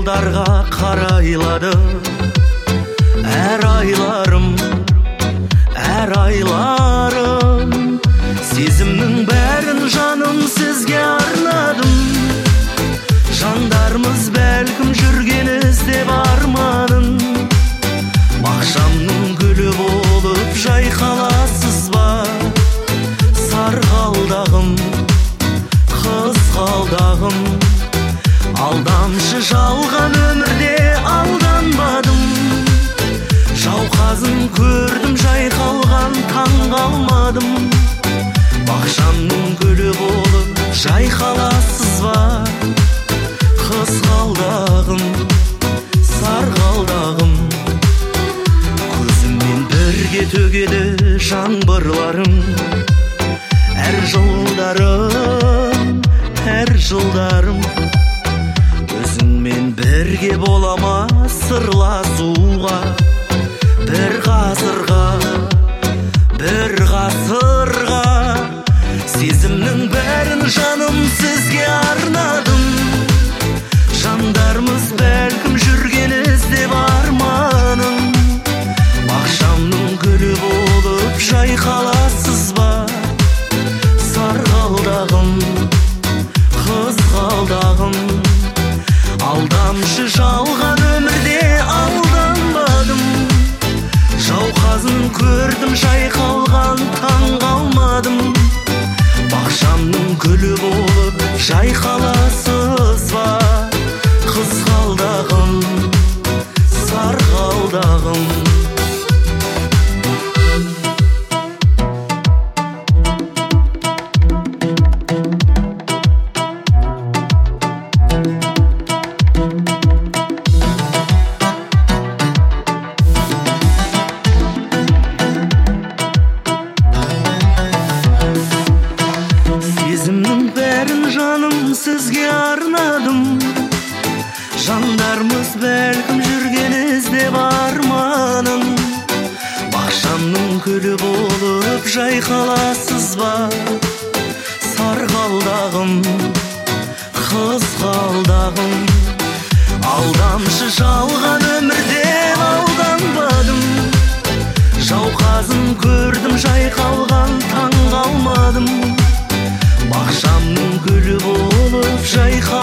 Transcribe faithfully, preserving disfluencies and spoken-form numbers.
жылдарға қарайлады әр айларым, әр айларым. Сезімнің бәрін жаным сізге арнадым. Жандармыз бәлкім жүрген іздеп арманын. Бақшамның гүлі болып жайқаласыз ба? Сарғалдағым, қызғалдағым. Алдамшы жалған өмірде алданбадым. Жауқазын көрдім жайқалған таң қалмадым. Бақшамның гүлі болып жайқаласыз ба? Қызғалдағым, сарғалдағым. Көзіммен бірге төгеді жаңбырларың. Әр жылдарым, әр жылдарым. Өзіңмен бірге болама сырласуға. Бір ғасырға, бір ғасырға. Сезімнің бәрін жаным сізге арнадым. Жандармыз бәлкім жүрген іздеп арманын. Бақшамның гүлі болып жайқаласыз ба? Сарғалдағым, қызғалдағым. Алдамшы жалған өмірде алданбадым. Жауқазын көрдім жайқалған таң қалмадым. Бақшамның гүлі болып жайқаласыз ба? Қызғалдағым, сарғалдағым. Сезімнің бәрін жаным сізге арнадым. Жандармыз бәлкім жүрген іздеп арманын. Бақшамның гүлі болып жайқаласыз ба? Сарғалдағым, қызғалдағым. Алдамшы жалған өмірде алданбадым. Жауқазын көрдім жайқалған таң қалмадым. Бақшамның гүлі болып жайқаласыз